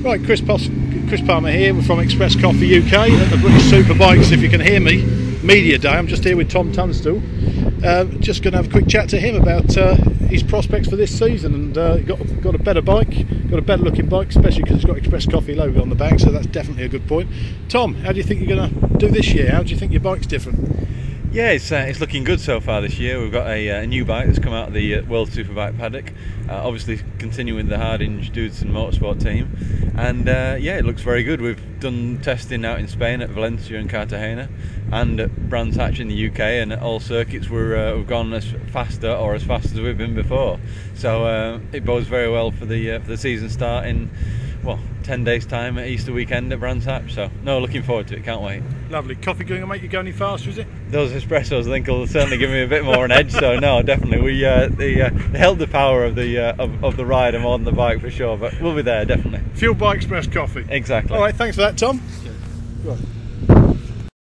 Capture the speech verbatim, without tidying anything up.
Right, Chris, Pos Chris Palmer here. We're from Express Coffee U K at the British Superbikes, if you can hear me, Media Day. I'm just here with Tom Tunstall. Uh, just going to have a quick chat to him about uh, his prospects for this season, and uh, got got a better bike, got a better looking bike, especially because it's got Express Coffee logo on the back, so that's definitely a good point. Tom, how do you think you're going to do this year? How do you think your bike's different? Yeah, it's, uh, it's looking good so far this year. We've got a, uh, a new bike that's come out of the uh, World Superbike paddock, uh, obviously continuing the Hardinge Dudesson Motorsport team, and uh, yeah, it looks very good. We've done testing out in Spain at Valencia and Cartagena, and at Brands Hatch in the U K, and at all circuits we're, uh, we've gone as faster or as fast as we've been before. So uh, it bodes very well for the, uh, for the season start in, well, ten days time at Easter weekend at Brands Hatch. So no, looking forward to it, can't wait. Lovely. Coffee going to make you go any faster, is it? Those espressos I think will certainly give me a bit more an edge, so no, definitely. We uh, the, uh, they held the power of the uh, of, of the rider more than the bike for sure, but we'll be there, definitely. Fueled by Express Coffee. Exactly. Alright, thanks for that, Tom. Cheers. Right.